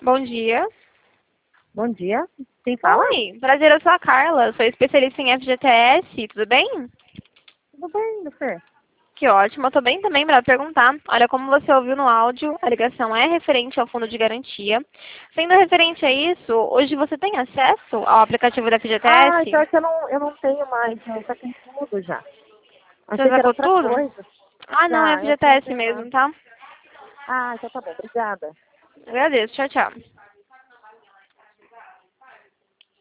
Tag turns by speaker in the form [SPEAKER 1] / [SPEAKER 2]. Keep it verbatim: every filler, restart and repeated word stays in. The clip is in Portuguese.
[SPEAKER 1] Bom dia.
[SPEAKER 2] Bom dia. Quem fala?
[SPEAKER 1] Oi, prazer, eu sou a Carla, sou especialista em F G T S, tudo bem?
[SPEAKER 2] Tudo bem, você?
[SPEAKER 1] Que ótimo, eu tô bem também para perguntar. Olha, como você ouviu no áudio, a ligação é referente ao fundo de garantia. Sendo referente a isso, hoje você tem acesso ao aplicativo da
[SPEAKER 2] Ah,
[SPEAKER 1] F G T S?
[SPEAKER 2] pior que eu não, eu não tenho mais, eu já tenho tudo já.
[SPEAKER 1] Já
[SPEAKER 2] Achei que era
[SPEAKER 1] sacou
[SPEAKER 2] outra
[SPEAKER 1] tudo?
[SPEAKER 2] coisa.
[SPEAKER 1] Ah, não, é
[SPEAKER 2] Já, eu acho que eu não
[SPEAKER 1] F G T S
[SPEAKER 2] tenho nada.
[SPEAKER 1] mesmo, tá?
[SPEAKER 2] Ah, então tá bom, obrigada.
[SPEAKER 1] Agradeço, tchau, tchau.